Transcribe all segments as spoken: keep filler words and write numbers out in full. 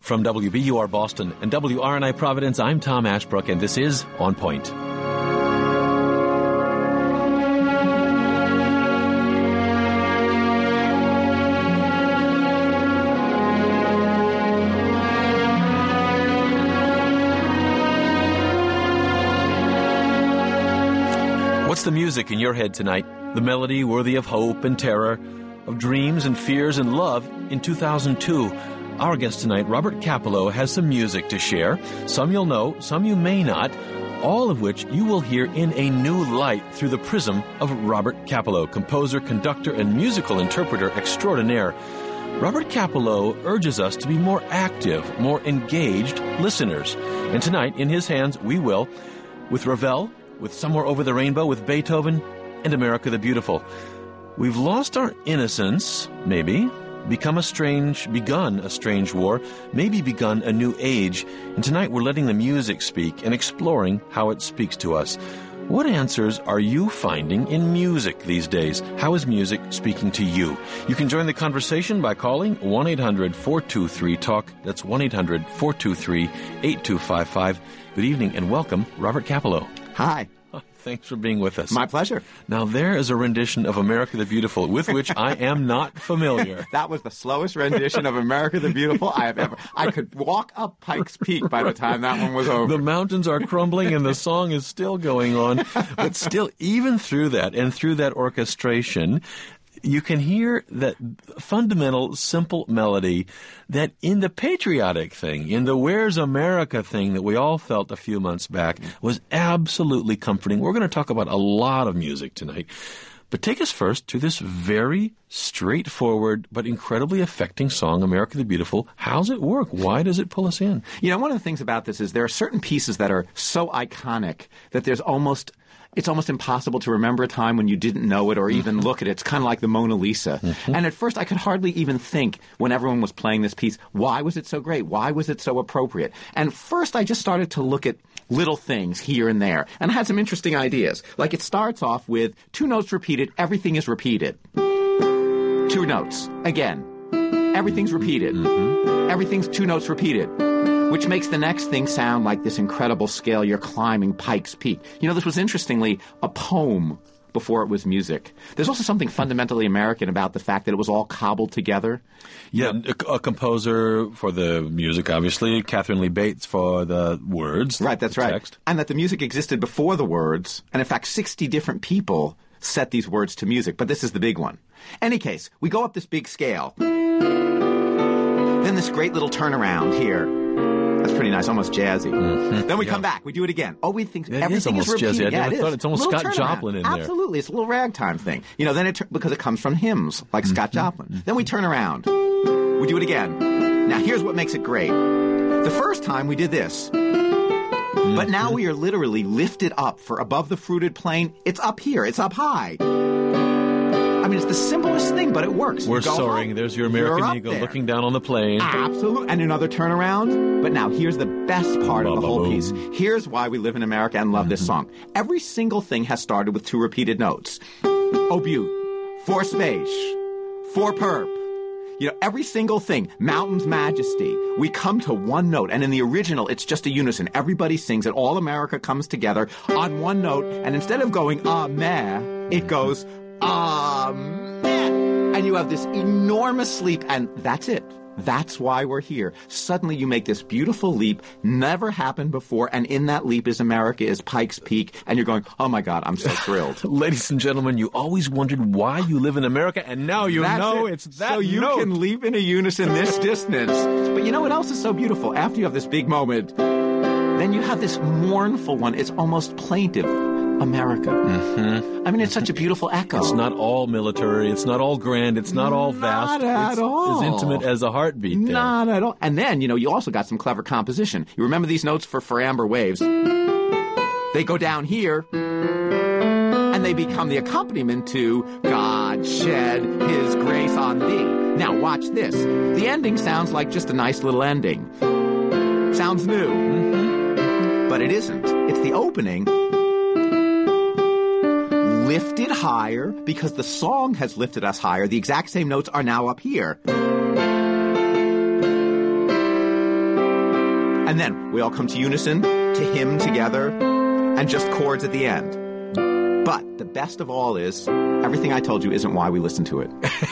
From W B U R Boston and W R N I Providence, I'm Tom Ashbrook, and this is On Point. What's the music in your head tonight? The melody worthy of hope and terror, of dreams and fears and love in two thousand two. Our guest tonight, Robert Kappelow, has some music to share. Some you'll know, some you may not, all of which you will hear in a new light through the prism of Robert Kappelow, composer, conductor, and musical interpreter extraordinaire. Robert Kappelow urges us to be more active, more engaged listeners. And tonight, in his hands, we will, with Ravel, with Somewhere Over the Rainbow, with Beethoven, and America the Beautiful. We've lost our innocence, maybe, become a strange, begun a strange war, maybe begun a new age, and tonight we're letting the music speak and exploring how it speaks to us. What answers are you finding in music these days? How is music speaking to you? You can join the conversation by calling one eight hundred four two three talk. That's one eight hundred four two three eight two five five. Good evening and welcome, Robert Kappelow. Hi. Thanks for being with us. My pleasure. Now, there is a rendition of America the Beautiful with which I am not familiar. That was the slowest rendition of America the Beautiful I have ever... I could walk up Pikes Peak by the time that one was over. The mountains are crumbling and the song is still going on. But still, even through that and through that orchestration, you can hear that fundamental, simple melody that in the patriotic thing, in the Where's America thing that we all felt a few months back, was absolutely comforting. We're going to talk about a lot of music tonight. But take us first to this very straightforward but incredibly affecting song, America the Beautiful. How's it work? Why does it pull us in? You know, one of the things about this is there are certain pieces that are so iconic that there's almost... It's almost impossible to remember a time when you didn't know it or even mm-hmm. look at it. It's kind of like the Mona Lisa. Mm-hmm. And at first, I could hardly even think when everyone was playing this piece, why was it so great? Why was it so appropriate? And first, I just started to look at little things here and there. And I had some interesting ideas. Like it starts off with two notes repeated. Everything is repeated. Two notes. Again. Everything's repeated. Mm-hmm. Everything's two notes repeated. Which makes the next thing sound like this incredible scale. You're climbing Pikes Peak. You know, this was interestingly a poem before it was music. There's also something fundamentally American about the fact that it was all cobbled together. Yeah, a, a composer for the music, obviously, Catherine Lee Bates for the words. Right, that's right. Text. And that the music existed before the words, and in fact, sixty different people set these words to music, but this is the big one. Any case, we go up this big scale. Then this great little turnaround here. That's pretty nice, almost jazzy. Mm-hmm. Then we yeah. come back. We do it again. Oh, we think it everything is, is repeated. Jazzy. I yeah, never it thought is. it's almost little Scott turnaround. Joplin in there. Absolutely, it's a little ragtime thing. You know, then it because it comes from hymns like mm-hmm. Scott Joplin. Mm-hmm. Then we turn around. We do it again. Now here's what makes it great. The first time we did this. Mm-hmm. But now we are literally lifted up for above the fruited plain. It's up here. It's up high. I mean, it's the simplest thing, but it works. We're soaring. Home. There's your American Eagle looking down on the plain. Absolutely. And another turnaround. But now, here's the best part of the whole Ba-ba-boom. piece. Here's why we live in America and love mm-hmm. this song. Every single thing has started with two repeated notes. Oh, beaut. For space. For perp. You know, every single thing. Mountain's majesty. We come to one note. And in the original, it's just a unison. Everybody sings it. All America comes together on one note. And instead of going, ah, meh, it goes... Amen. And you have this enormous leap, and that's it. That's why we're here. Suddenly you make this beautiful leap, never happened before, and in that leap is America, is Pikes Peak, and you're going, oh my God, I'm so thrilled. Ladies and gentlemen, you always wondered why you live in America, and now you that's know it. it's that So you note. can leap in a unison this distance. But you know what else is so beautiful? After you have this big moment, then you have this mournful one. It's almost plaintive. America. Mm-hmm. I mean, it's such a beautiful echo. It's not all military. It's not all grand. It's not all vast. Not at it's all. As intimate as a heartbeat there. Not at all. And then, you know, you also got some clever composition. You remember these notes for, for Amber Waves? They go down here, and they become the accompaniment to God Shed His Grace on Thee. Now, watch this. The ending sounds like just a nice little ending. Sounds new. Mm-hmm. But it isn't. It's the opening... lifted higher because the song has lifted us higher. The exact same notes are now up here. And then we all come to unison, to hymn together, and just chords at the end. But the best of all is, everything I told you isn't why we listen to it.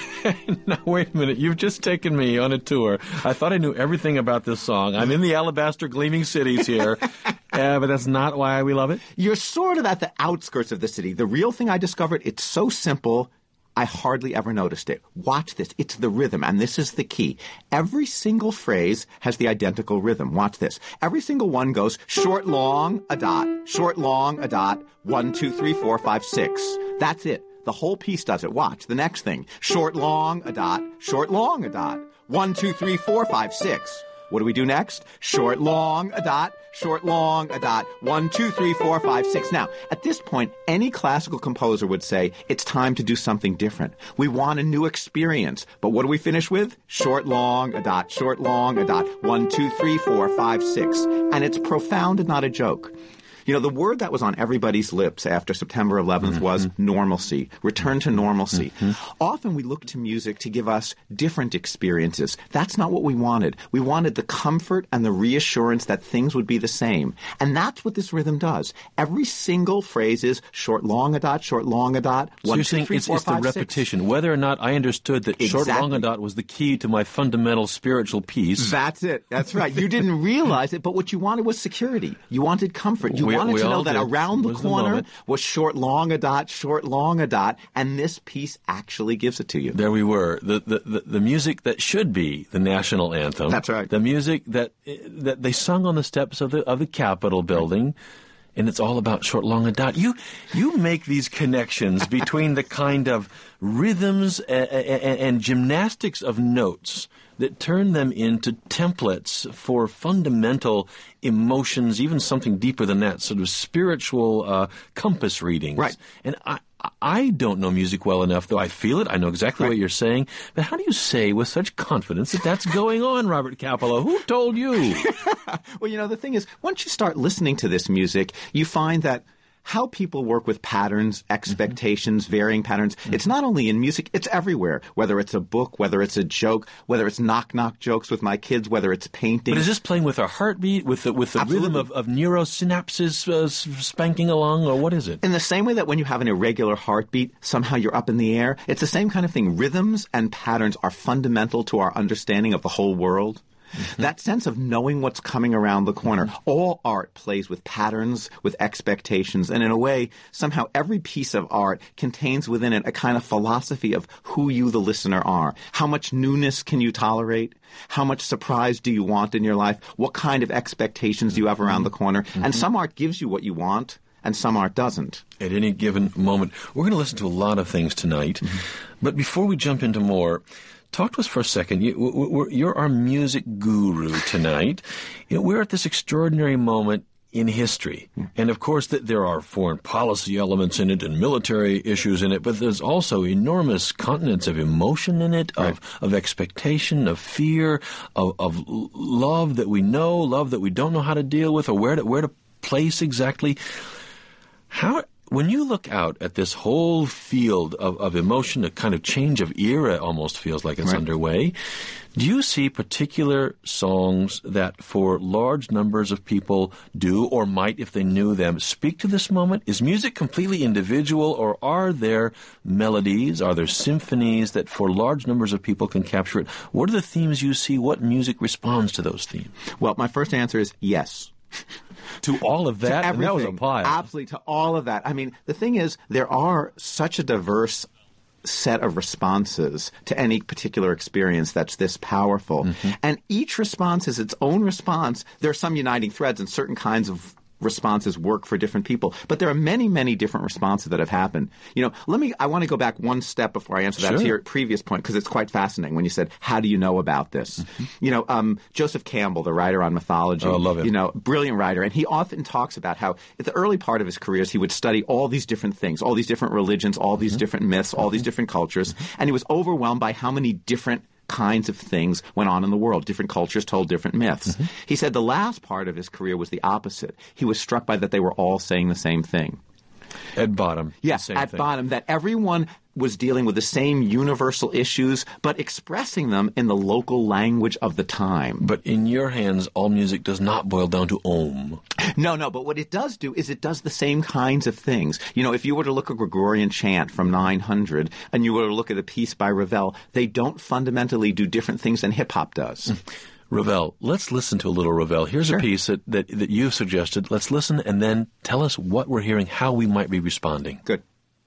Now, wait a minute. You've just taken me on a tour. I thought I knew everything about this song. I'm in the alabaster gleaming cities here, uh, but that's not why we love it? You're sort of at the outskirts of the city. The real thing I discovered, it's so simple, I hardly ever noticed it. Watch this. It's the rhythm, and this is the key. Every single phrase has the identical rhythm. Watch this. Every single one goes short, long, a dot, short, long, a dot, one, two, three, four, five, six. That's it. The whole piece does it. Watch. The next thing. Short, long, a dot, short, long, a dot, one, two, three, four, five, six. What do we do next? Short, long, a dot, short, long, a dot, one, two, three, four, five, six. Now, at this point, any classical composer would say, it's time to do something different. We want a new experience. But what do we finish with? Short, long, a dot, short, long, a dot, one, two, three, four, five, six. And it's profound and not a joke. You know, the word that was on everybody's lips after September eleventh mm-hmm. was normalcy, return to normalcy. Mm-hmm. Often we look to music to give us different experiences. That's not what we wanted. We wanted the comfort and the reassurance that things would be the same. And that's what this rhythm does. Every single phrase is short, long, a dot, short, long, a dot, so one, you're two, saying three, it's, four, it's five, the repetition. six. Whether or not I understood that Exactly. short, long, a dot was the key to my fundamental spiritual peace. That's it. That's right. You didn't realize it, but what you wanted was security. You wanted comfort. You We- wanted we to know all that did. around the Was the corner moment. was short, long, a dot, short, long, a dot, and this piece actually gives it to you. There we were. The, the the the music that should be the national anthem. That's right. The music that that they sung on the steps of the of the Capitol building. And it's all about short, long, a dot. You you make these connections between the kind of rhythms and, and, and gymnastics of notes that turn them into templates for fundamental emotions, even something deeper than that, sort of spiritual uh, compass readings. Right. And I, I don't know music well enough, though I feel it. I know exactly Right. what you're saying. But how do you say with such confidence that that's going on, Robert Capello? Who told you? Well, you know, the thing is, once you start listening to this music, you find that how people work with patterns, expectations, mm-hmm. varying patterns, mm-hmm. it's not only in music, it's everywhere. Whether it's a book, whether it's a joke, whether it's knock-knock jokes with my kids, whether it's painting. But is this playing with our heartbeat, with the, with the rhythm of, of neurosynapses uh, spanking along, or what is it? In the same way that when you have an irregular heartbeat, somehow you're up in the air, it's the same kind of thing. Rhythms and patterns are fundamental to our understanding of the whole world. Mm-hmm. That sense of knowing what's coming around the corner. Mm-hmm. All art plays with patterns, with expectations, and in a way, somehow every piece of art contains within it a kind of philosophy of who you, the listener, are. How much newness can you tolerate? How much surprise do you want in your life? What kind of expectations do you have around the corner? Mm-hmm. And some art gives you what you want, and some art doesn't. At any given moment. We're going to listen to a lot of things tonight, mm-hmm. but before we jump into more, talk to us for a second. You, we're, you're our music guru tonight. You know, we're at this extraordinary moment in history. And, of course, that there are foreign policy elements in it and military issues in it, but there's also enormous continents of emotion in it, right. of, of expectation, of fear, of, of love that we know, love that we don't know how to deal with or where to, where to place exactly. How... When you look out at this whole field of, of emotion, a kind of change of era almost feels like it's right. underway, do you see particular songs that for large numbers of people do, or might, if they knew them, speak to this moment? Is music completely individual, or are there melodies, are there symphonies that for large numbers of people can capture it? What are the themes you see? What music responds to those themes? Well, my first answer is yes. To all of that? To everything. And that was a pile. Absolutely, to all of that. I mean, the thing is, there are such a diverse set of responses to any particular experience that's this powerful. Mm-hmm. And each response is its own response. There are some uniting threads, and certain kinds of responses work for different people. But there are many, many different responses that have happened. You know, let me, I want to go back one step before I answer that sure. to your previous point, because it's quite fascinating when you said, how do you know about this? Mm-hmm. You know, um, Joseph Campbell, the writer on mythology, oh, I love him. You know, brilliant writer, and he often talks about how at the early part of his careers, he would study all these different things, all these different religions, all these mm-hmm. different myths, all mm-hmm. these different cultures, mm-hmm. and he was overwhelmed by how many different kinds of things went on in the world. Different cultures told different myths. Mm-hmm. He said the last part of his career was the opposite. He was struck by that they were all saying the same thing. At bottom. Yes, same at thing. bottom, that everyone was dealing with the same universal issues, but expressing them in the local language of the time. But in your hands, all music does not boil down to Om. No, no, but what it does do is it does the same kinds of things. You know, if you were to look at Gregorian chant from nine hundred and you were to look at a piece by Ravel, they don't fundamentally do different things than hip-hop does. Ravel, let's listen to a little Ravel. Here's Sure. a piece that, that, that you've suggested. Let's listen and then tell us what we're hearing, how we might be responding. Good.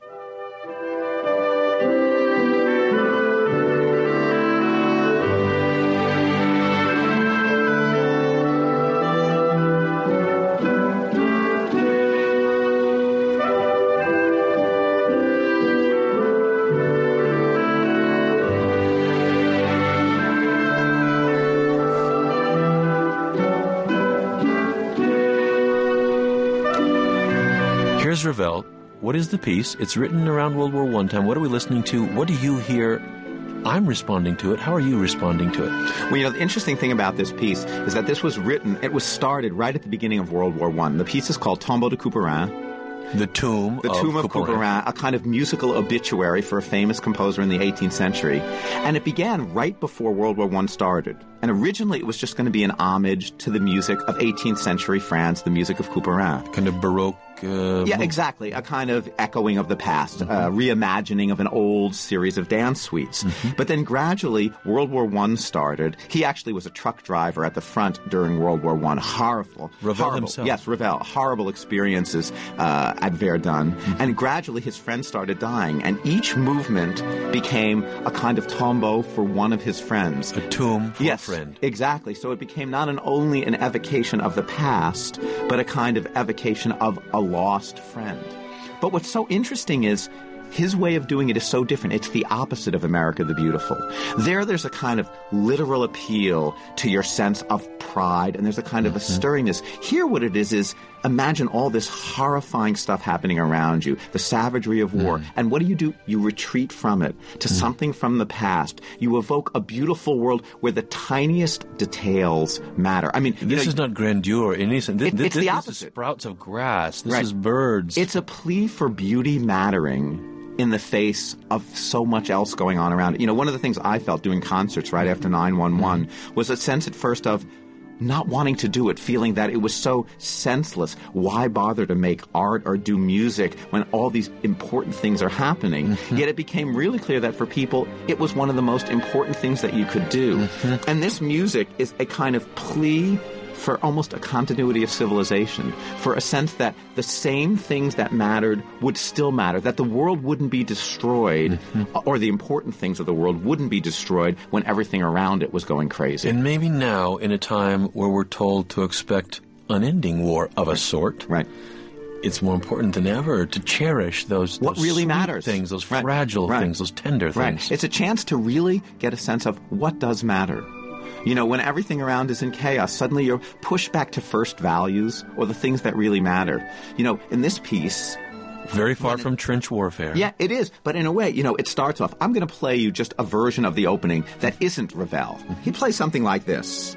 Here's Ravel. What is the piece? It's written around World War One time. What are we listening to? What do you hear? I'm responding to it. How are you responding to it? Well, you know, the interesting thing about this piece is that this was written, it was started right at the beginning of World War One. The piece is called Tombeau de Couperin. The Tomb The of Tomb of Couperin. Couperin, a kind of musical obituary for a famous composer in the eighteenth century. And it began right before World War One started. And originally it was just going to be an homage to the music of eighteenth century France, the music of Couperin. Kind of Baroque. Uh, Yeah, exactly. A kind of echoing of the past, mm-hmm. a reimagining of an old series of dance suites. Mm-hmm. But then gradually, World War One started. He actually was a truck driver at the front during World War One. Horrible. Ravel horrible, himself. Yes, Ravel. Horrible experiences uh, at Verdun. Mm-hmm. And gradually, his friends started dying. And each movement became a kind of tombeau for one of his friends. A tomb for yes, a friend. Exactly. So it became not an only an evocation of the past, but a kind of evocation of a lost friend. But what's so interesting is his way of doing it is so different. It's the opposite of America the Beautiful. There, there's a kind of literal appeal to your sense of pride, and there's a kind mm-hmm. of a stirringness. Here, what it is is imagine all this horrifying stuff happening around you, the savagery of war. Mm. And what do you do? You retreat from it to mm. something from the past. You evoke a beautiful world where the tiniest details matter. I mean, this you know, is not grandeur in any sense. This, it, this, it's this, the this opposite. Is sprouts of grass. This right. is birds. It's a plea for beauty mattering in the face of so much else going on around it. You know, one of the things I felt doing concerts right after nine one one was a sense at first of not wanting to do it, feeling that it was so senseless. Why bother to make art or do music when all these important things are happening? Mm-hmm. Yet it became really clear that for people, it was one of the most important things that you could do. Mm-hmm. And this music is a kind of plea for almost a continuity of civilization, for a sense that the same things that mattered would still matter, that the world wouldn't be destroyed, mm-hmm. or the important things of the world wouldn't be destroyed when everything around it was going crazy. And maybe now, in a time where we're told to expect unending war of a sort, right. it's more important than ever to cherish those, what those really sweet matters. things, those right. fragile right. things, those tender right. things. It's a chance to really get a sense of what does matter. You know, when everything around is in chaos, suddenly you're pushed back to first values or the things that really matter. You know, in this piece... Very far from it, trench warfare. Yeah, it is. But in a way, you know, it starts off... I'm going to play you just a version of the opening that isn't Ravel. He plays something like this.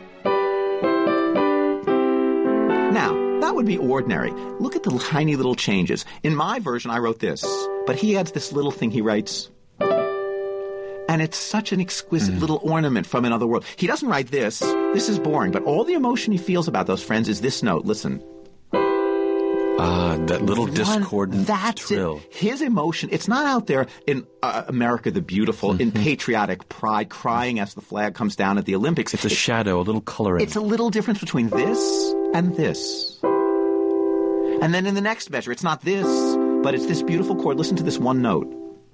Now, that would be ordinary. Look at the tiny little changes. In my version, I wrote this. But he adds this little thing he writes... And it's such an exquisite mm. little ornament from another world. He doesn't write this. This is boring. But all the emotion he feels about those friends is this note. Listen. Ah, that little One, discordant that's trill. It. His emotion, it's not out there in uh, America the Beautiful, mm-hmm. in patriotic pride, crying as the flag comes down at the Olympics. It's a it, shadow, a little coloring. It's a little difference between this and this. And then in the next measure, it's not this, but it's this beautiful chord. Listen to this one note.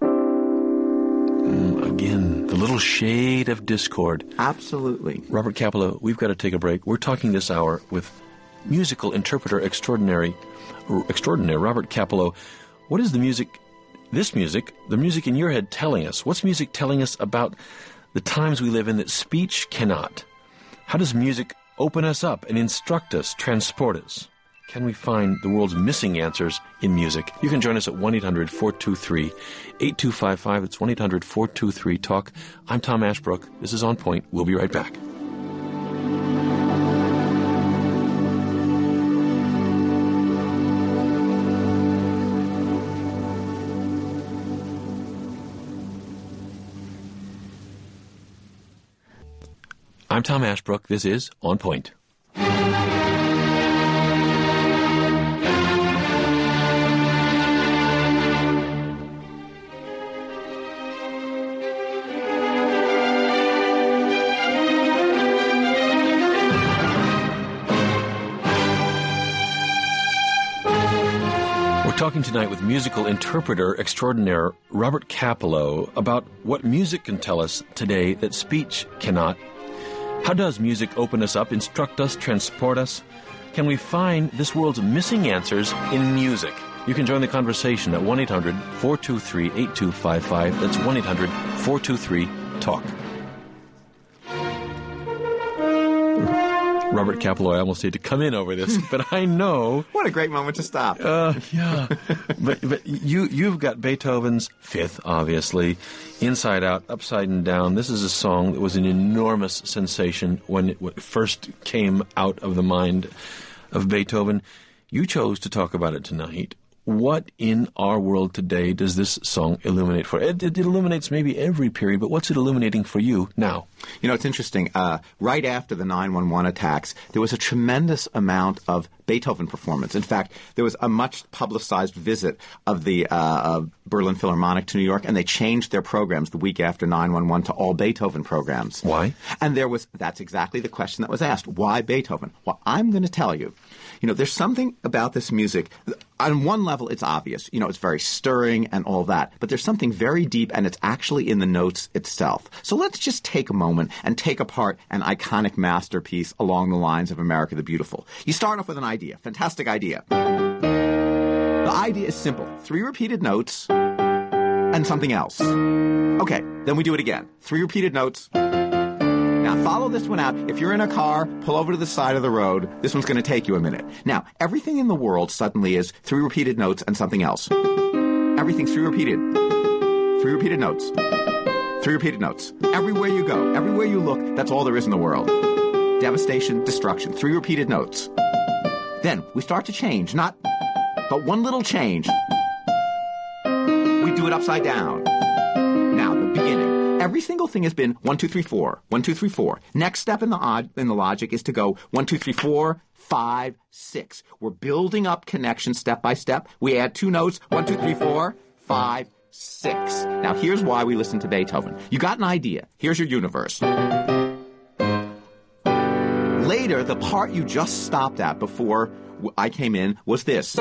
Again, the little shade of discord. Absolutely. Robert Kapleau, we've got to take a break. We're talking this hour with musical interpreter extraordinary, extraordinary Robert Kapleau. What is the music, this music, the music in your head telling us? What's music telling us about the times we live in that speech cannot? How does music open us up and instruct us, transport us? Can we find the world's missing answers in music? You can join us at one eight hundred four two three eight two five five. It's one eight hundred four two three talk. I'm Tom Ashbrook. This is On Point. We'll be right back. I'm Tom Ashbrook. This is On Point. We're talking tonight with musical interpreter extraordinaire Robert Kapleau about what music can tell us today that speech cannot. How does music open us up, instruct us, transport us? Can we find this world's missing answers in music? You can join the conversation at one eight hundred four two three eight two five five. That's one eight hundred four two three talk. Robert Kapleau, I almost need to come in over this, but I know... What a great moment to stop. Uh, yeah. but but you, you've got Beethoven's Fifth, obviously, Inside Out, Upside and Down. This is a song that was an enormous sensation when it first came out of the mind of Beethoven. You chose to talk about it tonight. What in our world today does this song illuminate for? It, it illuminates maybe every period, but what's it illuminating for you now? You know, it's interesting. Uh, right after the nine one one attacks, there was a tremendous amount of Beethoven performance. In fact, there was a much publicized visit of the uh, uh, Berlin Philharmonic to New York, and they changed their programs the week after nine one one to all Beethoven programs. Why? And there was, that's exactly the question that was asked. Why Beethoven? Well, I'm going to tell you. You know, there's something about this music. On one level, it's obvious. You know, it's very stirring and all that. But there's something very deep, and it's actually in the notes itself. So let's just take a moment and take apart an iconic masterpiece along the lines of America the Beautiful. You start off with an idea. Fantastic idea. The idea is simple. Three repeated notes and something else. Okay, then we do it again. Three repeated notes. Now, follow this one out. If you're in a car, pull over to the side of the road. This one's going to take you a minute. Now, everything in the world suddenly is three repeated notes and something else. Everything's three repeated. Three repeated notes. Three repeated notes. Everywhere you go, everywhere you look, that's all there is in the world. Devastation, destruction. Three repeated notes. Then we start to change, not but one little change. We do it upside down. Now, the beginning. Every single thing has been one, two, three, four. One, two, three, four. Next step in the odd, in the logic is to go one, two, three, four, five, six. We're building up connection step by step. We add two notes. One, two, three, four, five, six. Now, here's why we listen to Beethoven. You got an idea. Here's your universe. Later, the part you just stopped at before I came in was this.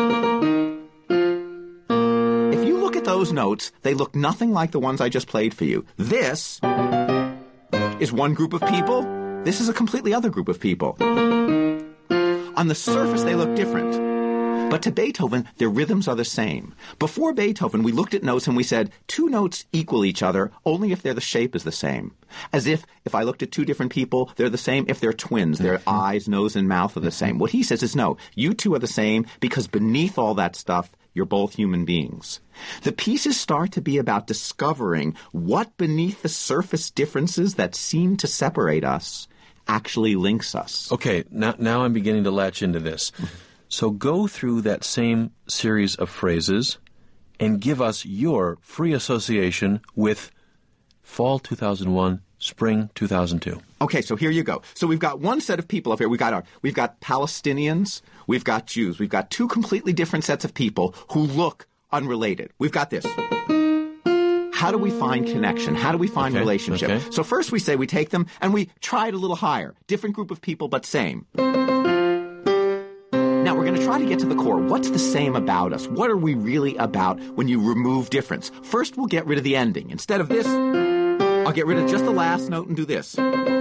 If you look at those notes, they look nothing like the ones I just played for you. This is one group of people. This is a completely other group of people. On the surface, they look different. But to Beethoven, their rhythms are the same. Before Beethoven, we looked at notes and we said, two notes equal each other only if their the shape is the same. As if, if I looked at two different people, they're the same if they're twins. Their mm-hmm. eyes, nose, and mouth are the same. What he says is, no, you two are the same because beneath all that stuff, you're both human beings. The pieces start to be about discovering what beneath the surface differences that seem to separate us actually links us. Okay, now, now I'm beginning to latch into this. So go through that same series of phrases and give us your free association with fall two thousand one, spring two thousand two. Okay, so here you go. So we've got one set of people up here. We've got our, we've got Palestinians, we've got Jews. We've got two completely different sets of people who look unrelated. We've got this. How do we find connection? How do we find okay, relationship? Okay. So first we say we take them and we try it a little higher. Different group of people, but same. Now, we're going to try to get to the core. What's the same about us? What are we really about when you remove difference? First, we'll get rid of the ending. Instead of this, I'll get rid of just the last note and do this.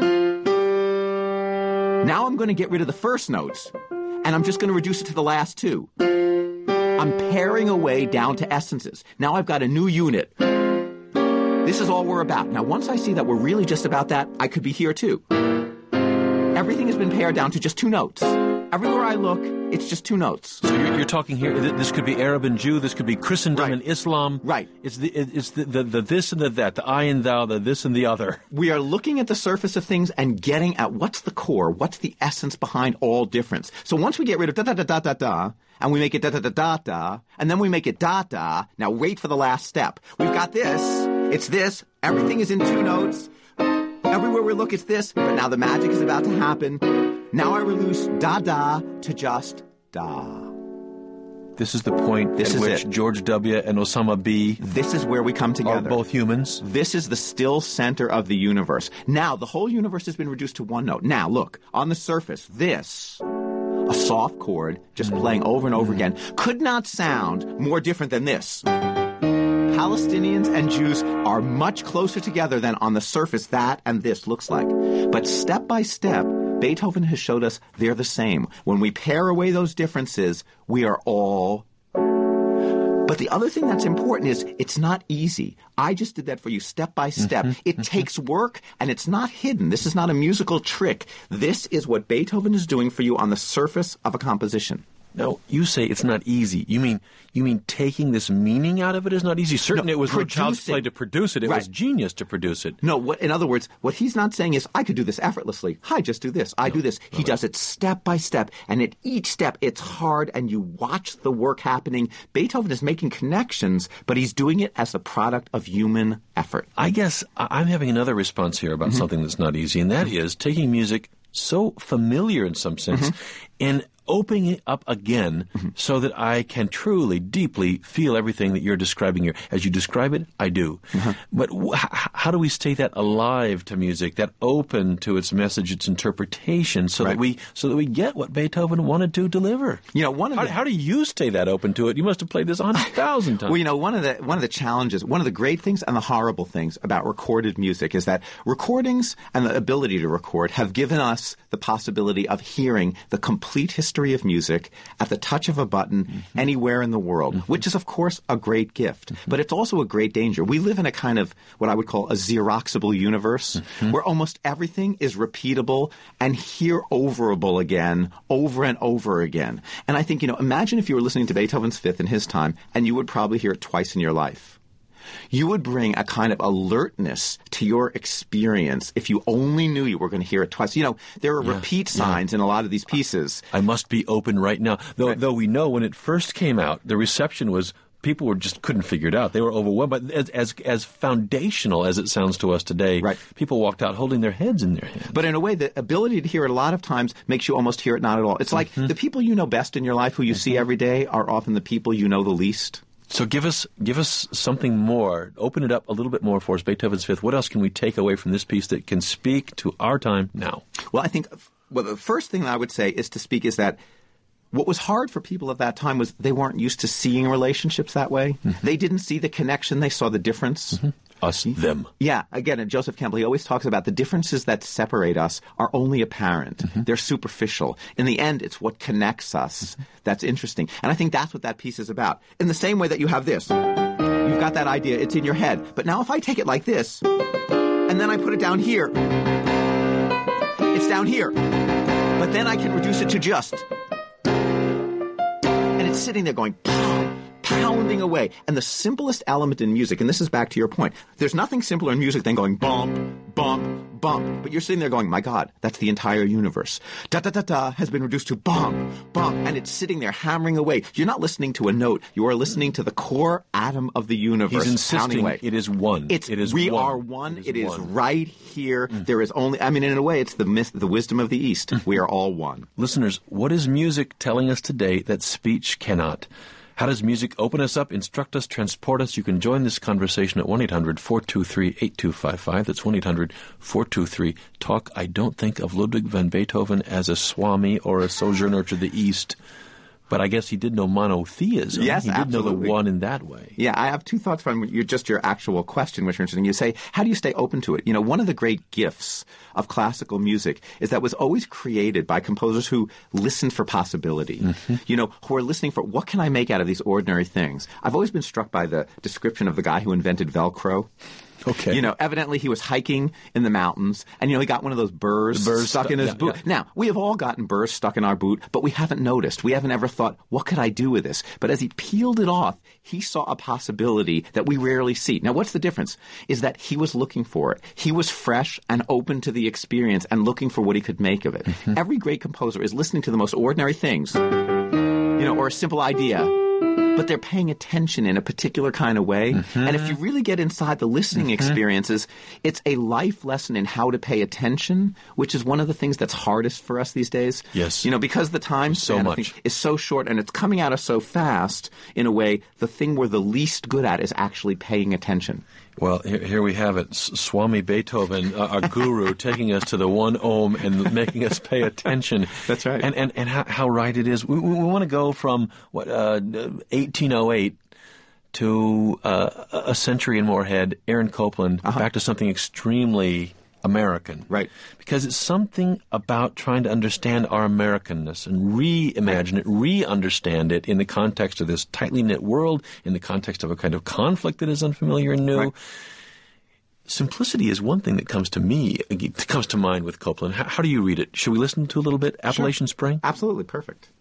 Now I'm going to get rid of the first notes, and I'm just going to reduce it to the last two. I'm paring away down to essences. Now I've got a new unit. This is all we're about. Now, once I see that we're really just about that, I could be here too. Everything has been pared down to just two notes. Everywhere I look, it's just two notes. So you're, you're talking here, this could be Arab and Jew, this could be Christendom right. and Islam. Right. It's the it's the, the, the this and the that, the I and thou, the this and the other. We are looking at the surface of things and getting at what's the core, what's the essence behind all difference. So once we get rid of da-da-da-da-da-da, and we make it da-da-da-da-da, and then we make it da-da, now wait for the last step. We've got this, it's this, everything is in two notes. Everywhere we look, it's this, but now the magic is about to happen. Now I reduce da-da to just da. This is the point This at is which it. George W. and Osama B. This is where we come are together. both humans. This is the still center of the universe. Now, the whole universe has been reduced to one note. Now, look, on the surface, this, a soft chord, just playing over and over again, could not sound more different than this. Palestinians and Jews are much closer together than on the surface that and this looks like. But step by step, Beethoven has showed us they're the same. When we pare away those differences, we are all. But the other thing that's important is it's not easy. I just did that for you step by step. It takes work, and it's not hidden. This is not a musical trick. This is what Beethoven is doing for you on the surface of a composition. No, you say it's not easy. You mean you mean taking this meaning out of it is not easy? Certainly No, it was no child's producing- play to produce it. It Right. was genius to produce it. No, what, in other words, what he's not saying is, I could do this effortlessly. I just do this. I do this. He does it step by step. And at each step, it's hard, and you watch the work happening. Beethoven is making connections, but he's doing it as a product of human effort. I guess I- I'm having another response here about something that's not easy, and that is taking music so familiar in some sense and opening it up again so that I can truly, deeply feel everything that you're describing here. As you describe it, I do. But wh- h- how do we stay that alive to music, that open to its message, its interpretation, so Right. that we so that we get what Beethoven wanted to deliver? You know, one of How, the- how do you stay that open to it? You must have played this a hundred thousand times. Well, you know, one of the one of the challenges, one of the great things and the horrible things about recorded music is that recordings and the ability to record have given us the possibility of hearing the complete history of music at the touch of a button mm-hmm. anywhere in the world, mm-hmm. which is, of course, a great gift. Mm-hmm. But it's also a great danger. We live in a kind of what I would call a Xeroxable universe mm-hmm. where almost everything is repeatable and hear-overable again, over and over again. And I think, you know, imagine if you were listening to Beethoven's Fifth in his time, and you would probably hear it twice in your life. You would bring a kind of alertness to your experience if you only knew you were going to hear it twice. You know, there are Yeah, repeat yeah. signs in a lot of these pieces. I must be open right now. Though, Right. though we know when it first came out, the reception was people were just couldn't figure it out. They were overwhelmed. But as as, as foundational as it sounds to us today, Right. people walked out holding their heads in their hands. But in a way, the ability to hear it a lot of times makes you almost hear it not at all. It's like Mm-hmm. the people you know best in your life who you see every day are often the people you know the least. So give us give us something more. Open it up a little bit more for us. Beethoven's Fifth. What else can we take away from this piece that can speak to our time now? Well, I think well, the first thing that I would say is to speak is that what was hard for people at that time was they weren't used to seeing relationships that way. Mm-hmm. They didn't see the connection. They saw the difference. Mm-hmm. Us, them. Yeah. Again, and Joseph Campbell, he always talks about the differences that separate us are only apparent. Mm-hmm. They're superficial. In the end, it's what connects us mm-hmm. that's interesting. And I think that's what that piece is about. In the same way that you have this. You've got that idea. It's in your head. But now if I take it like this, and then I put it down here, it's down here. But then I can reduce it to just. And it's sitting there going, pow, pounding away. And the simplest element in music, and this is back to your point, there's nothing simpler in music than going bump, bump, bump. But you're sitting there going, my God, that's the entire universe. Da-da-da-da has been reduced to bump, bump. And it's sitting there hammering away. You're not listening to a note. You are listening to the core atom of the universe. He's insisting away. it is one. It's, it is we one. are one. It is, it is one. right here. Mm. There is only, I mean, in a way, it's the myth, the wisdom of the East. We are all one. Listeners, what is music telling us today that speech cannot? How does music open us up, instruct us, transport us? You can join this conversation at one eight hundred four two three eight two five five. That's one eight hundred four two three talk. I don't think of Ludwig van Beethoven as a Swami or a sojourner to the East, but I guess he did know monotheism. Yes, he did absolutely. know the one in that way. Yeah, I have two thoughts from your, just your actual question, which are interesting. You say, how do you stay open to it? You know, one of the great gifts of classical music is that it was always created by composers who listened for possibility. Mm-hmm. You know, who are listening for, what can I make out of these ordinary things? I've always been struck by the description of the guy who invented Velcro. Okay. You know, evidently he was hiking in the mountains, and, you know, he got one of those burrs, The burrs stuck stu- in his yeah, boot. yeah. Now, we have all gotten burrs stuck in our boot, but we haven't noticed. We haven't ever thought, what could I do with this? But as he peeled it off, he saw a possibility that we rarely see. Now, what's the difference? Is that he was looking for it. He was fresh and open to the experience and looking for what he could make of it. Mm-hmm. Every great composer is listening to the most ordinary things, you know, or a simple idea. but they're paying attention in a particular kind of way. Mm-hmm. And if you really get inside the listening mm-hmm. experiences, it's a life lesson in how to pay attention, which is one of the things that's hardest for us these days. Yes. You know, because the time so span much. is so short and it's coming at us so fast, in a way, the thing we're the least good at is actually paying attention. Well, here, here we have it. S- Swami Beethoven, uh, our guru, taking us to the one ohm and making us pay attention. That's right. And and, and how, how right it is. We, we, we want to go from what uh, eighteen oh eight to uh, a century and more ahead, Aaron Copland, uh-huh. back to something extremely American. Right. Because it's something about trying to understand our Americanness and reimagine it, re-understand it in the context of this tightly knit world, in the context of a kind of conflict that is unfamiliar and new. Right. Simplicity is one thing that comes to me, it comes to mind with Copland. How, how do you read it? Should we listen to a little bit? Appalachian Sure. Spring? Absolutely. Perfect.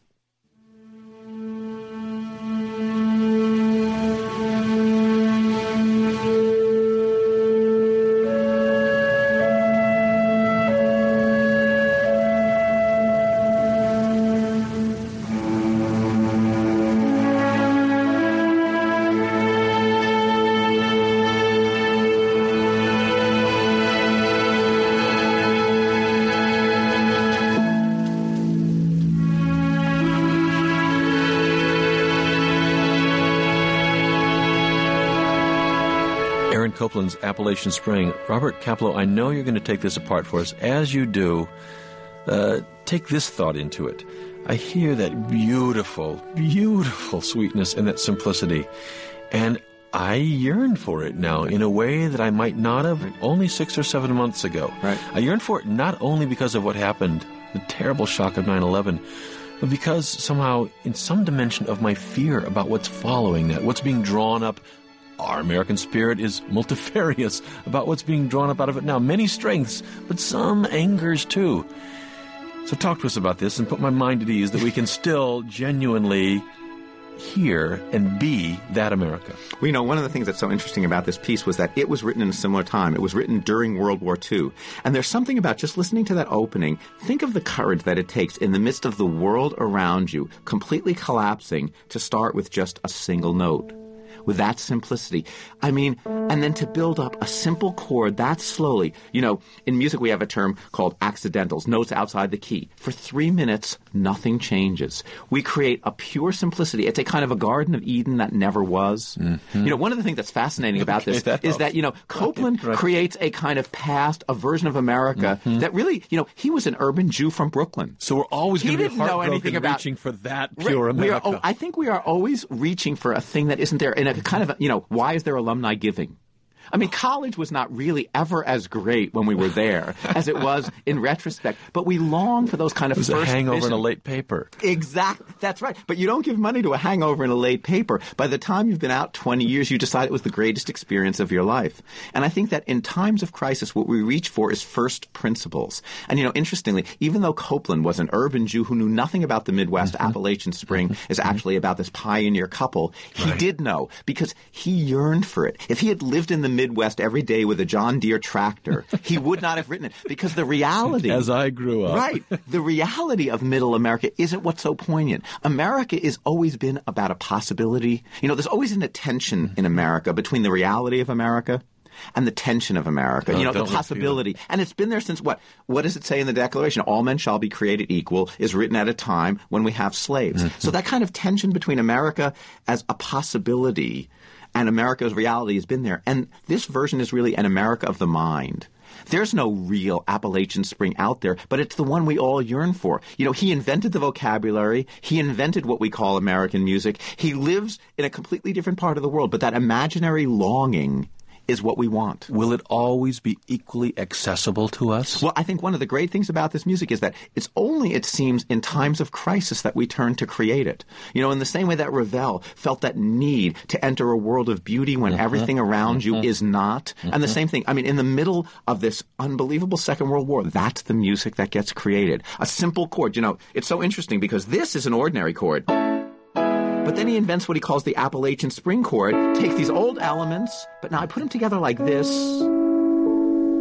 Copland's Appalachian Spring. Robert Kapleau, I know you're going to take this apart for us. As you do, uh, take this thought into it. I hear that beautiful, beautiful sweetness and that simplicity, and I yearn for it now in a way that I might not have only six or seven months ago. Right. I yearn for it not only because of what happened, the terrible shock of nine eleven, but because somehow, in some dimension of my fear about what's following that, what's being drawn up. Our American spirit is multifarious about what's being drawn up out of it now. Many strengths, but some angers too. So talk to us about this and put my mind at ease that we can still genuinely hear and be that America. Well, you know, one of the things that's so interesting about this piece was that it was written in a similar time. It was written during World War Two. And there's something about just listening to that opening. Think of the courage that it takes in the midst of the world around you completely collapsing to start with just a single note. With that simplicity. I mean, and then to build up a simple chord that slowly. You know, in music we have a term called accidentals, notes outside the key. For three minutes, nothing changes. We create a pure simplicity. It's a kind of a Garden of Eden that never was. Mm-hmm. You know, one of the things that's fascinating about okay, this that is helps. that, you know, Copland right, right. creates a kind of past, a version of America mm-hmm. that really, you know, he was an urban Jew from Brooklyn. So we're always going to be didn't know anything about reaching for that pure we America. are, oh, I think we are always reaching for a thing that isn't there in a kind of, a, you know, why is there alumni giving? I mean, college was not really ever as great when we were there as it was in retrospect. But we long for those kind of it was first a hangover vision. in a late paper. Exactly. That's right. But you don't give money to a hangover in a late paper. By the time you've been out twenty years, you decide it was the greatest experience of your life. And I think that in times of crisis, what we reach for is first principles. And, you know, interestingly, even though Copland was an urban Jew who knew nothing about the Midwest, mm-hmm. Appalachian Spring mm-hmm. is actually about this pioneer couple. He right. did know because he yearned for it. If he had lived in the Midwest every day with a John Deere tractor, he would not have written it because the reality... As I grew up. Right. The reality of middle America isn't what's so poignant. America has always been about a possibility. You know, there's always a tension in America between the reality of America and the tension of America, oh, you know, the possibility. And it's been there since what? What does it say in the Declaration? All men shall be created equal is written at a time when we have slaves. Mm-hmm. So that kind of tension between America as a possibility and America's reality has been there. And this version is really an America of the mind. There's no real Appalachian Spring out there, but it's the one we all yearn for. You know, he invented the vocabulary. He invented what we call American music. He lives in a completely different part of the world, but that imaginary longing is what we want. Will it always be equally accessible to us? Well, I think one of the great things about this music is that it's only, it seems, in times of crisis that we turn to create it. You know, in the same way that Ravel felt that need to enter a world of beauty when mm-hmm. everything around mm-hmm. you is not. Mm-hmm. And the same thing, I mean, in the middle of this unbelievable Second World War, that's the music that gets created. A simple chord. You know, it's so interesting because this is an ordinary chord. But then he invents what he calls the Appalachian Spring chord, takes these old elements, but now I put them together like this.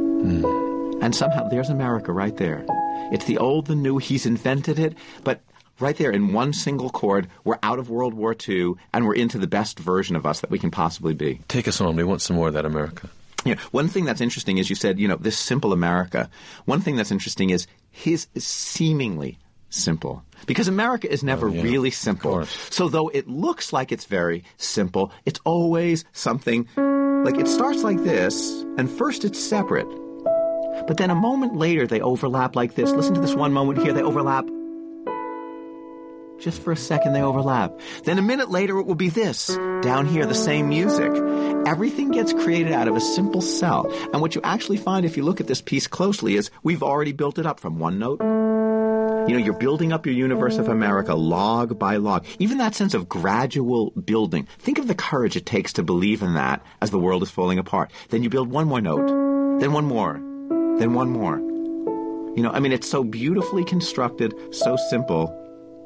Mm. And somehow there's America right there. It's the old, the new. He's invented it. But right there in one single chord. We're out of World War Two, and we're into the best version of us that we can possibly be. Take us on. We want some more of that America. Yeah. One thing that's interesting is you said, you know, this simple America. One thing that's interesting is his is seemingly simple. Because America is never oh, yeah. really simple. So though it looks like it's very simple, it's always something like it starts like this, and first it's separate. But then a moment later they overlap like this. Listen to this one moment here. They overlap. Just for a second they overlap. Then a minute later it will be this. Down here, the same music. Everything gets created out of a simple cell. And what you actually find if you look at this piece closely is we've already built it up from one note. You know, you're building up your universe of America log by log. Even that sense of gradual building. Think of the courage it takes to believe in that as the world is falling apart. Then you build one more note. Then one more. Then one more. You know, I mean, it's so beautifully constructed, so simple.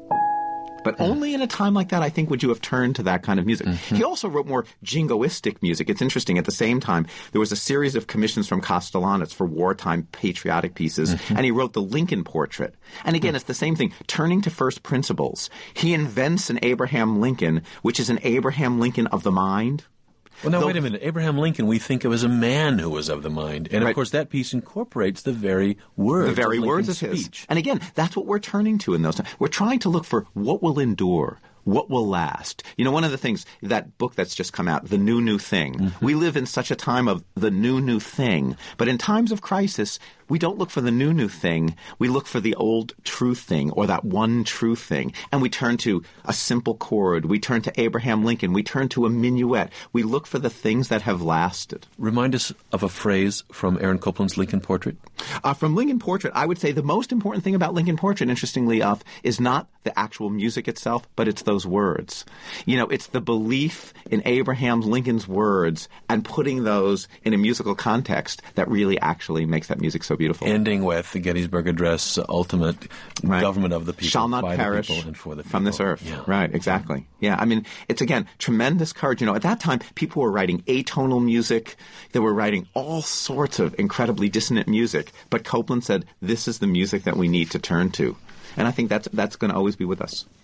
But only in a time like that, I think, would you have turned to that kind of music. Mm-hmm. He also wrote more jingoistic music. It's interesting. At the same time, there was a series of commissions from Kostelanetz for wartime patriotic pieces, mm-hmm. and he wrote the Lincoln Portrait. And again, mm-hmm. it's the same thing, turning to first principles. He invents an Abraham Lincoln, which is an Abraham Lincoln of the mind. Well, now, Though, wait a minute. Abraham Lincoln we think of as a man who was of the mind. And, of right. course, that piece incorporates the very words The very of words of his speech. And again, that's what we're turning to in those times. We're trying to look for what will endure, what will last. You know, one of the things, that book that's just come out, The New, New Thing, mm-hmm. we live in such a time of the new, new thing. But in times of crisis, we don't look for the new, new thing. We look for the old true thing or that one true thing. And we turn to a simple chord. We turn to Abraham Lincoln. We turn to a minuet. We look for the things that have lasted. Remind us of a phrase from Aaron Copland's Lincoln Portrait. Uh, from Lincoln Portrait, I would say the most important thing about Lincoln Portrait, interestingly enough, is not the actual music itself, but it's those words. You know, it's the belief in Abraham Lincoln's words and putting those in a musical context that really actually makes that music so beautiful. Ending with the Gettysburg Address, uh, ultimate right. government of the people, shall not by perish the people and for the people. From this earth. Yeah. Right, exactly. Yeah, I mean, it's, again, tremendous courage. You know, at that time, people were writing atonal music. They were writing all sorts of incredibly dissonant music. But Copland said, this is the music that we need to turn to. And I think that's that's going to always be with us.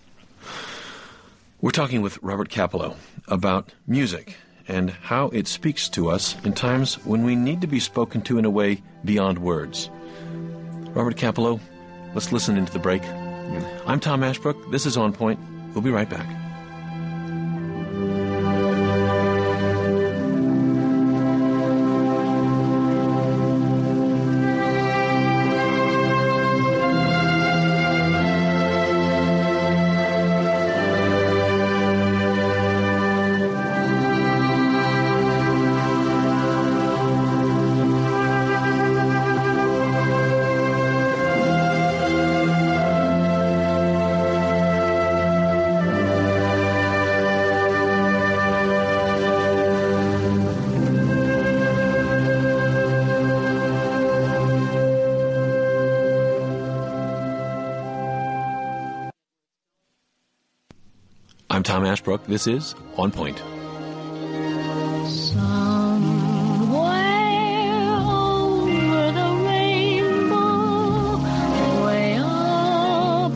We're talking with Robert Kapleau about music and how it speaks to us in times when we need to be spoken to in a way beyond words. Robert Kapleau, let's listen into the break. Yeah. I'm Tom Ashbrook. This is On Point. We'll be right back. I'm Tom Ashbrook. This is On Point. Somewhere over the rainbow, way up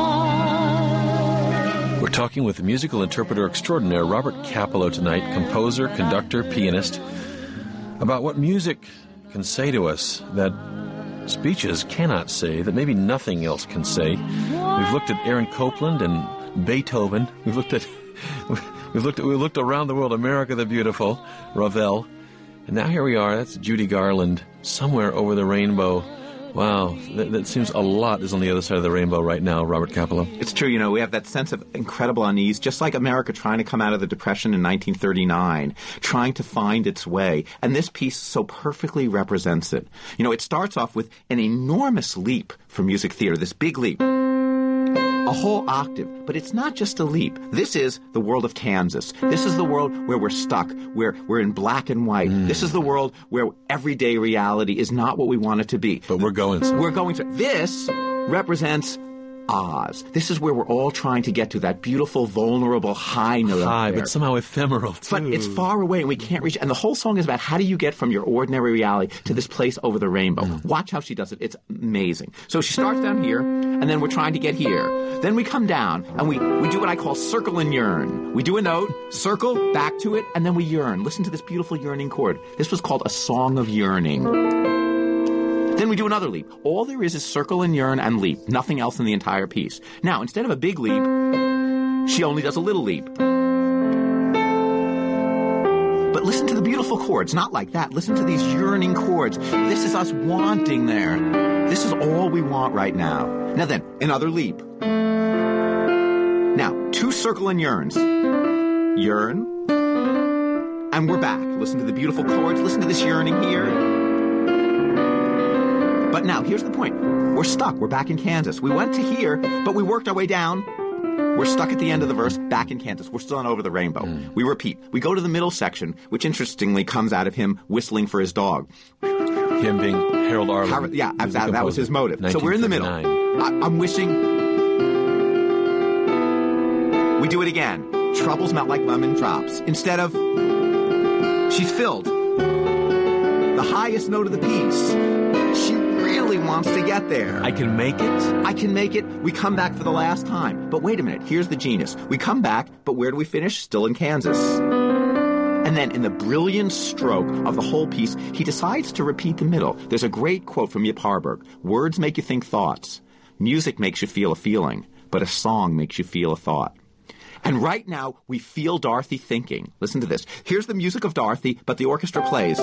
high. We're talking with musical interpreter extraordinaire Robert Kapleau tonight, composer, conductor, pianist, about what music can say to us that speeches cannot say, that maybe nothing else can say. We've looked at Aaron Copland and Beethoven. We've looked at, we've looked at, we looked around the world. America the Beautiful, Ravel, and now here we are. That's Judy Garland, Somewhere Over the Rainbow. Wow, that, that seems a lot is on the other side of the rainbow right now, Robert Kapleau. It's true. You know, we have that sense of incredible unease, just like America trying to come out of the Depression in nineteen thirty-nine, trying to find its way. And this piece so perfectly represents it. You know, it starts off with an enormous leap for music theater, this big leap. A whole octave. But it's not just a leap. This is the world of Kansas. This is the world where we're stuck, where we're in black and white. Mm. This is the world where everyday reality is not what we want it to be. But we're going somewhere. We're going to. This represents Oz. This is where we're all trying to get to, that beautiful, vulnerable high note. High, up there. but somehow ephemeral, too. But it's far away and we can't reach it. And the whole song is about how do you get from your ordinary reality to this place over the rainbow. Mm. Watch how she does it. It's amazing. So she starts down here, and then we're trying to get here. Then we come down, and we, we do what I call circle and yearn. We do a note, circle, back to it, and then we yearn. Listen to this beautiful yearning chord. This was called a song of yearning. Then we do another leap. All there is is circle and yearn and leap. Nothing else in the entire piece. Now, instead of a big leap, she only does a little leap. But listen to the beautiful chords. Not like that. Listen to these yearning chords. This is us wanting there. This is all we want right now. Now then, another leap. Now, two circle and yearns. Yearn. And we're back. Listen to the beautiful chords. Listen to this yearning here. But now, here's the point. We're stuck. We're back in Kansas. We went to here, but we worked our way down. We're stuck at the end of the verse, back in Kansas. We're still on Over the Rainbow. Mm. We repeat. We go to the middle section, which interestingly comes out of him whistling for his dog. Him being Harold Arlen. Har- yeah, that, that was his motive. So we're in the middle. I, I'm wishing... We do it again. Troubles melt like lemon drops. Instead of... She's filled. The highest note of the piece. She really wants to get there. I can make it. I can make it. We come back for the last time. But wait a minute. Here's the genius. We come back, but where do we finish? Still in Kansas. And then in the brilliant stroke of the whole piece, he decides to repeat the middle. There's a great quote from Yip Harburg. Words make you think thoughts. Music makes you feel a feeling. But a song makes you feel a thought. And right now, we feel Dorothy thinking. Listen to this. Here's the music of Dorothy, but the orchestra plays.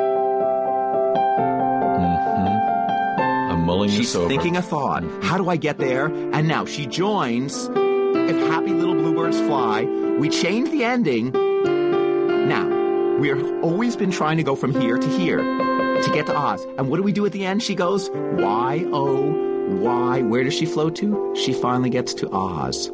Mulling She's this over. Thinking a thought. How do I get there? And now she joins If Happy Little Bluebirds Fly. We change the ending. Now, we've always been trying to go from here to here to get to Oz. And what do we do at the end? She goes, why, oh, why? Where does she flow to? She finally gets to Oz.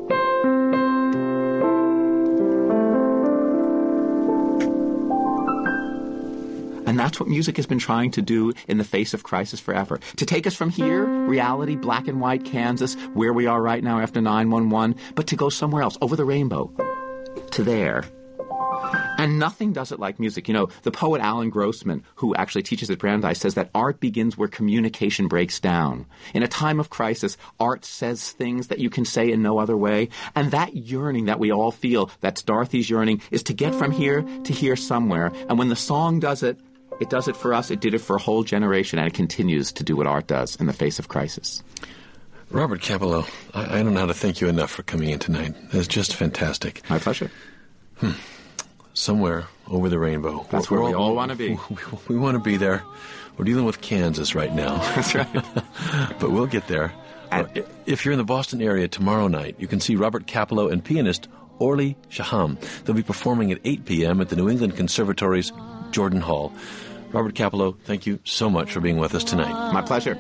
And that's what music has been trying to do in the face of crisis forever. To take us from here, reality, black and white Kansas, where we are right now after nine one one, but to go somewhere else, over the rainbow, to there. And nothing does it like music. You know, the poet Alan Grossman, who actually teaches at Brandeis, says that art begins where communication breaks down. In a time of crisis, art says things that you can say in no other way. And that yearning that we all feel, that's Dorothy's yearning, is to get from here to here somewhere. And when the song does it, it does it for us. It did it for a whole generation, and it continues to do what art does in the face of crisis. Robert Kappelow, I, I don't know how to thank you enough for coming in tonight. It's just fantastic. My pleasure. Hmm. Somewhere over the rainbow. That's we're, where we all, all want to be. We, we, we want to be there. We're dealing with Kansas right now. That's right. But we'll get there. And if you're in the Boston area tomorrow night, you can see Robert Kappelow and pianist Orly Shaham. They'll be performing at eight p.m. at the New England Conservatory's Jordan Hall. Robert Kappelow, thank you so much for being with us tonight. My pleasure.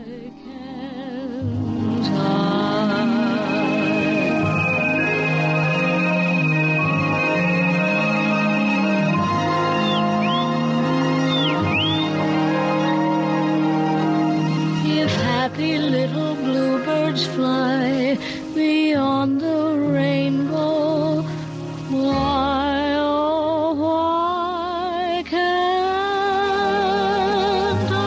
If happy little bluebirds fly beyond the rainbow, why, oh, why can't I?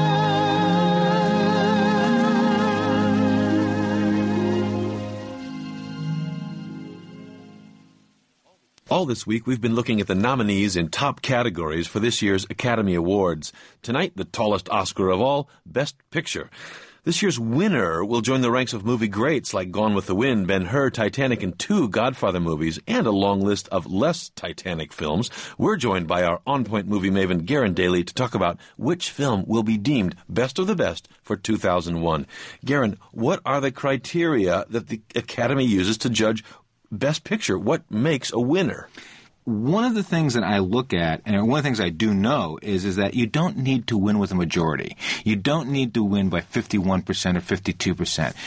All this week, we've been looking at the nominees in top categories for this year's Academy Awards. Tonight, the tallest Oscar of all, Best Picture. This year's winner will join the ranks of movie greats like Gone with the Wind, Ben-Hur, Titanic, and two Godfather movies, and a long list of less Titanic films. We're joined by our on-point movie maven, Garen Daly, to talk about which film will be deemed best of the best for two thousand one. Garen, what are the criteria that the Academy uses to judge Best Picture? What makes a winner? One of the things that I look at, and one of the things I do know, is, is that you don't need to win with a majority. You don't need to win by fifty-one percent or fifty-two percent.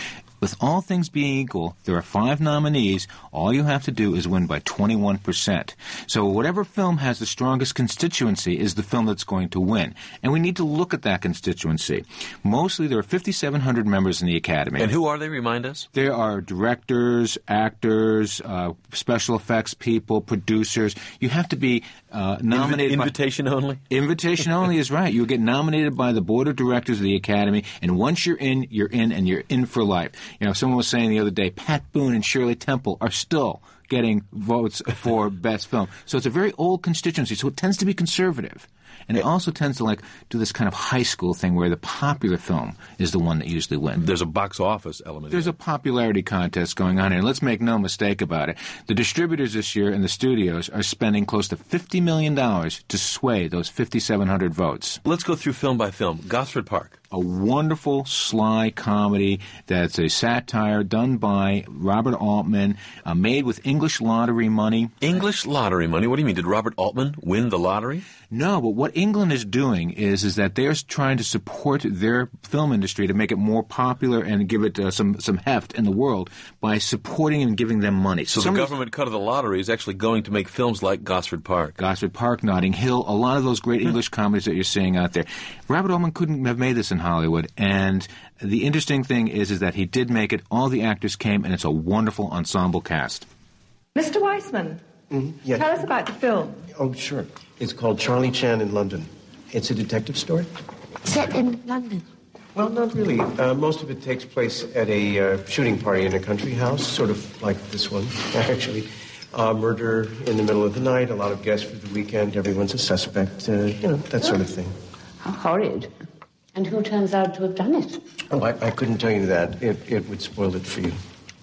With all things being equal, there are five nominees. All you have to do is win by twenty-one percent. So whatever film has the strongest constituency is the film that's going to win. And we need to look at that constituency. Mostly there are fifty-seven hundred members in the Academy. And who are they, remind us? There are directors, actors, uh, special effects people, producers. You have to be uh, nominated Invi- invitation by... only? Invitation only is right. You get nominated by the board of directors of the Academy, and once you're in, you're in, and you're in for life. You know, someone was saying the other day, Pat Boone and Shirley Temple are still getting votes for Best Film. So it's a very old constituency, so it tends to be conservative. And it also tends to like do this kind of high school thing where the popular film is the one that usually wins. There's a box office element. There's a popularity contest going on here, and let's make no mistake about it. The distributors this year and the studios are spending close to fifty million dollars to sway those fifty-seven hundred votes. Let's go through film by film. Gosford Park. A wonderful, sly comedy that's a satire done by Robert Altman, uh, made with English lottery money. English lottery money? What do you mean? Did Robert Altman win the lottery? No, but what England is doing is is that they're trying to support their film industry to make it more popular and give it uh, some, some heft in the world by supporting and giving them money. So Some the of government cut of the lottery is actually going to make films like Gosford Park. Gosford Park, Notting Hill, a lot of those great English comedies that you're seeing out there. Robert Altman couldn't have made this in Hollywood, and the interesting thing is is that he did make it. All the actors came, and it's a wonderful ensemble cast. Mister Weissman, Mm, yes. tell us about the film. Oh, sure. It's called Charlie Chan in London. It's a detective story. Set in London. Well, not really. Uh, most of it takes place at a uh, shooting party in a country house, sort of like this one, actually. Uh, murder in the middle of the night, a lot of guests for the weekend, everyone's a suspect, uh, you know, that sort of thing. How horrid. And who turns out to have done it? Oh, I, I couldn't tell you that. It, it would spoil it for you.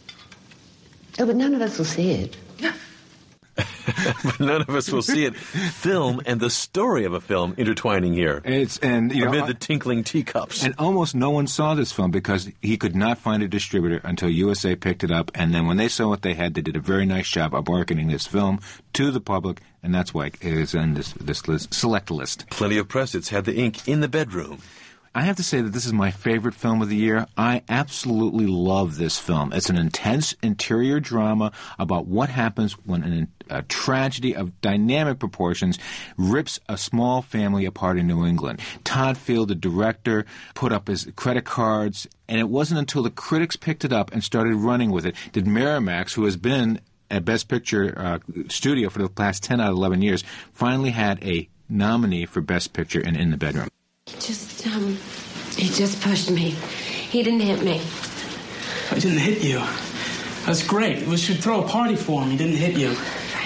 Oh, but none of us will see it. But none of us will see it. Film and the story of a film intertwining here. It's and you know, amid the tinkling teacups. And almost no one saw this film because he could not find a distributor until U S A picked it up. And then when they saw what they had, they did a very nice job of marketing this film to the public, and that's why it is in this this list, select list. Plenty of press. It's had the ink in the bedroom. I have to say that this is my favorite film of the year. I absolutely love this film. It's an intense interior drama about what happens when an, a tragedy of dynamic proportions rips a small family apart in New England. Todd Field, the director, put up his credit cards, and it wasn't until the critics picked it up and started running with it did Miramax, who has been at Best Picture uh, studio for the past ten out of eleven years, finally had a nominee for Best Picture in In the Bedroom. Just, um, he just pushed me. He didn't hit me. I didn't hit you. That's great. We should throw a party for him. He didn't hit you.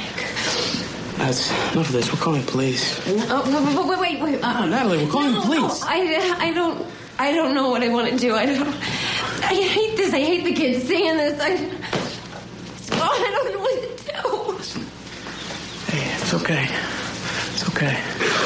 Frank. That's enough of this. We're calling police. Oh, wait, wait, wait. Uh, Natalie, we're calling no, police. No, I, I don't, I don't know what I want to do. I don't, I hate this. I hate the kids seeing this. I, oh, I don't know what to do. Hey, it's okay. It's okay.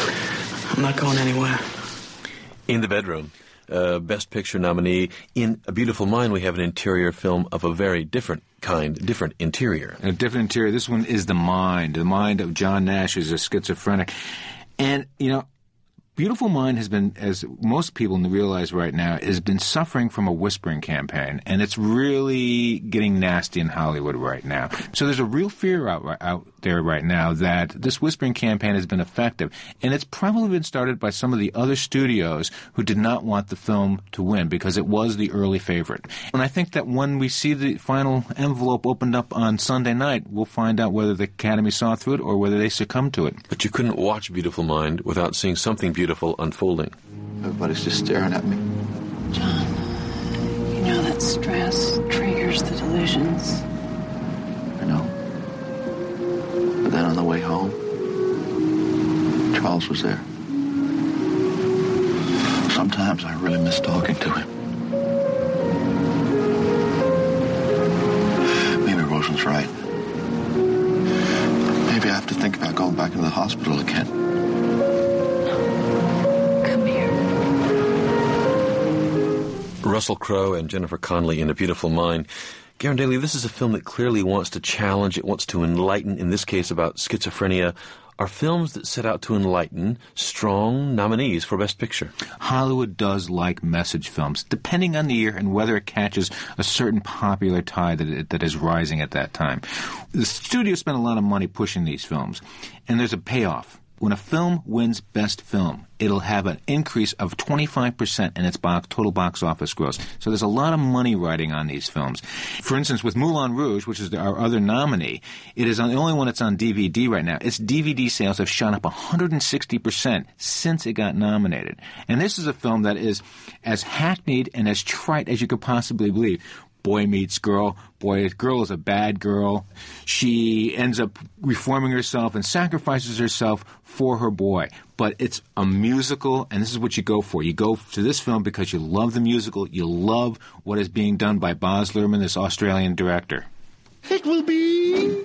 I'm not going anywhere. In the Bedroom, uh, Best Picture nominee. In A Beautiful Mind, we have an interior film of a very different kind, different interior. A different interior. This one is The Mind. The mind of John Nash, who's a schizophrenic. And, you know, Beautiful Mind has been, as most people realize right now, has been suffering from a whispering campaign, and it's really getting nasty in Hollywood right now. So there's a real fear out, out there right now that this whispering campaign has been effective, and it's probably been started by some of the other studios who did not want the film to win because it was the early favorite. And I think that when we see the final envelope opened up on Sunday night, we'll find out whether the Academy saw through it or whether they succumbed to it. But you couldn't watch Beautiful Mind without seeing something beautiful unfolding. Everybody's just staring at me. John, you know that stress triggers the delusions. I know. But then on the way home, Charles was there. Sometimes I really miss talking to him. Maybe Rosen's right. Maybe I have to think about going back into the hospital again. Russell Crowe and Jennifer Connelly in A Beautiful Mind. Garen Daly, this is a film that clearly wants to challenge, it wants to enlighten, in this case about schizophrenia, are films that set out to enlighten strong nominees for Best Picture. Hollywood does like message films, depending on the year and whether it catches a certain popular tide that, it, that is rising at that time. The studio spent a lot of money pushing these films, and there's a payoff. When a film wins Best Film, it'll have an increase of twenty-five percent in its box, total box office gross. So there's a lot of money riding on these films. For instance, with Moulin Rouge, which is our other nominee, it is the only one that's on D V D right now. Its D V D sales have shot up one hundred sixty percent since it got nominated. And this is a film that is as hackneyed and as trite as you could possibly believe. Boy meets girl. Boy, girl is a bad girl. She ends up reforming herself and sacrifices herself for her boy. But it's a musical, and this is what you go for. You go to this film because you love the musical. You love what is being done by Baz Luhrmann, this Australian director. It will be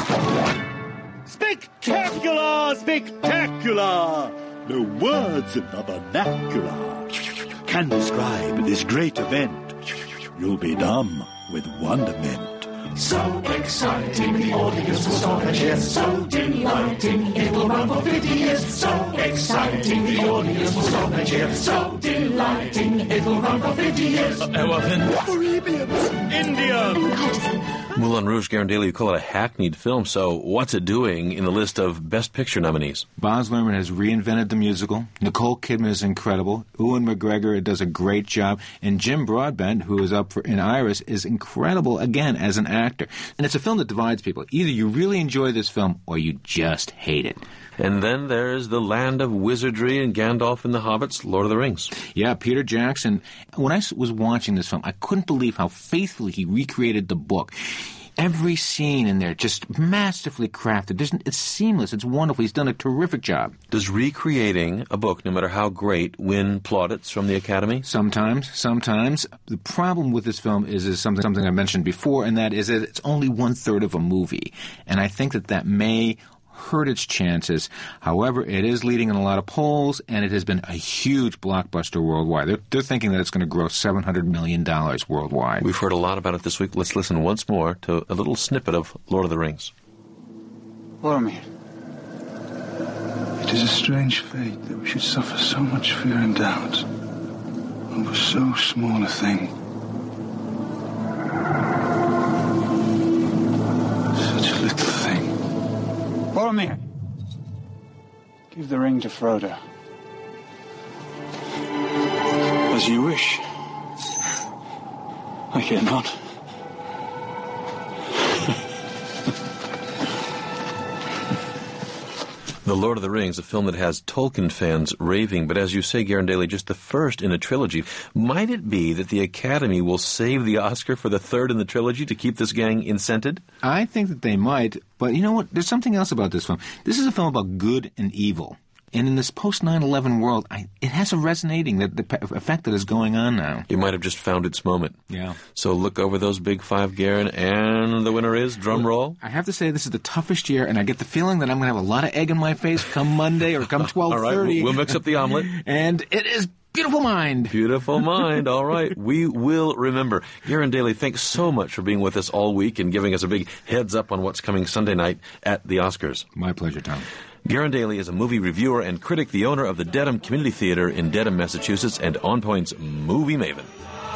spectacular, spectacular. No words in the vernacular can describe this great event. You'll be dumb with wonderment. So exciting, the audience will stop and cheer. So delighting, it will run for fifty years. So exciting, the audience will stop and cheer. So delighting, it will run for fifty years. Uh, well then, Arabians, Indians. Moulin Rouge, Garen Daly, you call it a hackneyed film, so what's it doing in the list of Best Picture nominees? Baz Luhrmann has reinvented the musical. Nicole Kidman is incredible. Ewan McGregor does a great job. And Jim Broadbent, who is up for in Iris, is incredible, again, as an actor. And it's a film that divides people. Either you really enjoy this film or you just hate it. And then there's the land of wizardry and Gandalf and the Hobbits, Lord of the Rings. Yeah, Peter Jackson. When I was watching this film, I couldn't believe how faithfully he recreated the book. Every scene in there just masterfully crafted. There's, it's seamless. It's wonderful. He's done a terrific job. Does recreating a book, no matter how great, win plaudits from the Academy? Sometimes, sometimes. The problem with this film is, is something, something I mentioned before, and that is that it's only one-third of a movie. And I think that that may hurt its chances. However, it is leading in a lot of polls, and it has been a huge blockbuster worldwide. They're, they're thinking that it's going to gross seven hundred million dollars worldwide. We've heard a lot about it this week. Let's listen once more to a little snippet of Lord of the Rings. Boromir, it is a strange fate that we should suffer so much fear and doubt over so small a thing. Such a little thing. Boromir, give the ring to Frodo. As you wish. I care not. The Lord of the Rings, a film that has Tolkien fans raving, but as you say, Garen Daly, just the first in a trilogy. Might it be that the Academy will save the Oscar for the third in the trilogy to keep this gang incented? I think that they might, but you know what? There's something else about this film. This is a film about good and evil. And in this post nine eleven world, I, it has a resonating that the effect that is going on now. It might have just found its moment. Yeah. So look over those big five, Garen, and the winner is, drum roll. I have to say this is the toughest year, and I get the feeling that I'm going to have a lot of egg in my face come Monday or come twelve thirty. All right, we'll mix up the omelet. And it is Beautiful Mind. Beautiful Mind. All right. We will remember. Garen Daly, thanks so much for being with us all week and giving us a big heads up on what's coming Sunday night at the Oscars. My pleasure, Tom. Garen Daly is a movie reviewer and critic, the owner of the Dedham Community Theater in Dedham, Massachusetts, and On Point's movie maven.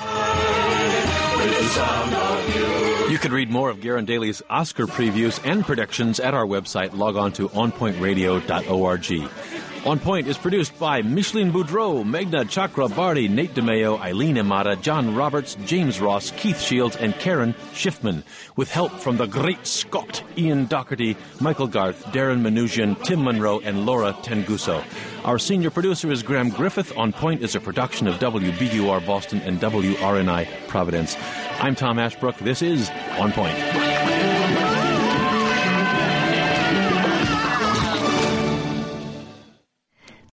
You can read more of Garen Daly's Oscar previews and predictions at our website. Log on to on point radio dot org. On Point is produced by Micheline Boudreau, Meghna Chakrabarty, Nate DeMeo, Eileen Imada, John Roberts, James Ross, Keith Shields, and Karen Schiffman, with help from the great Scott, Ian Doherty, Michael Garth, Darren Manoogian, Tim Monroe, and Laura Tenguso. Our senior producer is Graham Griffith. On Point is a production of W B U R Boston and W R N I Providence. I'm Tom Ashbrook. This is On Point.